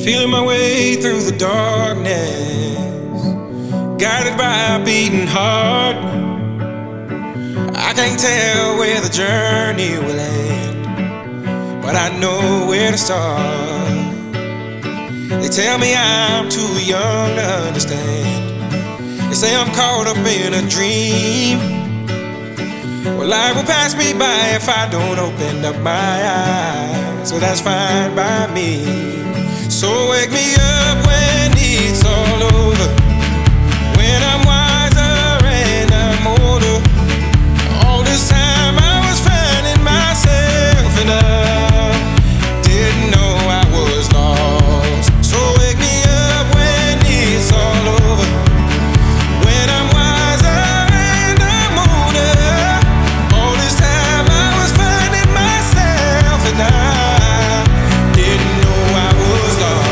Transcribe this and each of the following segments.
Feeling my way through the darkness, guided by a beating heart. I can't tell where the journey will end, but I know where to start. They tell me I'm too young to understand. They say I'm caught up in a dream. Well, life will pass me by if I don't open up my eyes. So that's fine by me. So wake me up when it's all over, when I'm wiser and I'm older. All this time I was finding myself and I didn't know I was lost. So wake me up when it's all over, when I'm wiser and I'm older. All this time I was finding myself and I didn't know I was lost.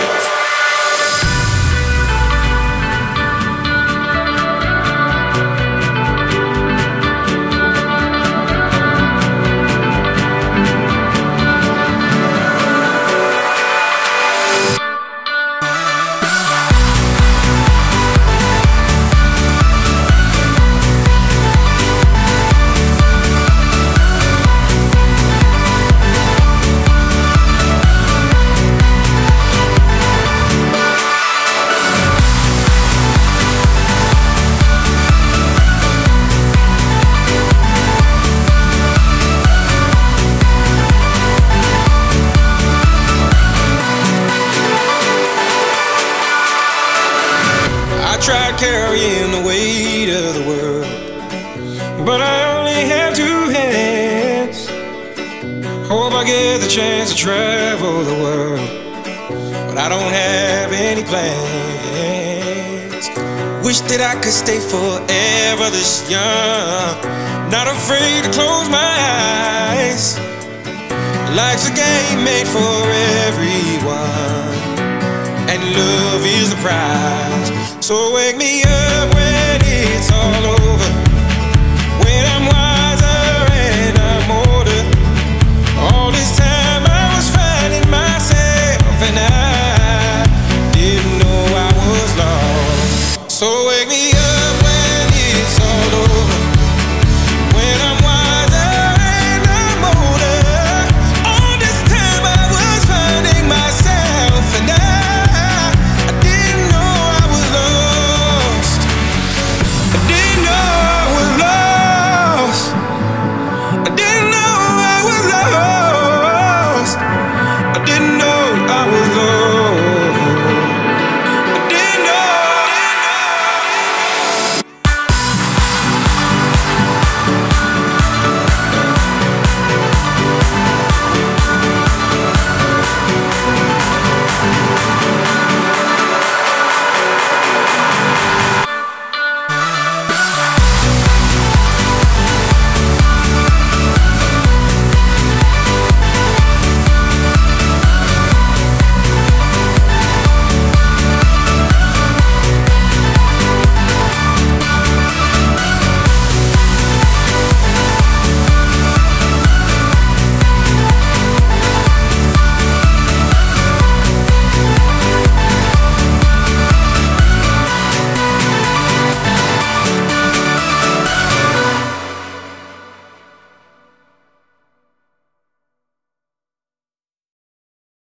I tried carrying the weight of the world, but I only have two hands. Hope I get the chance to travel the world, but I don't have any plans. Wish that I could stay forever this young, not afraid to close my eyes. Life's a game made for everyone, and love is the prize. So wake me up when it's all over, when I'm wiser and I'm older. All this time I was finding myself and I didn't know I was lost. So wake me up when it's all over, when I'm wiser and I'm older. All this time I was finding myself and I didn't know I was lost. I didn't know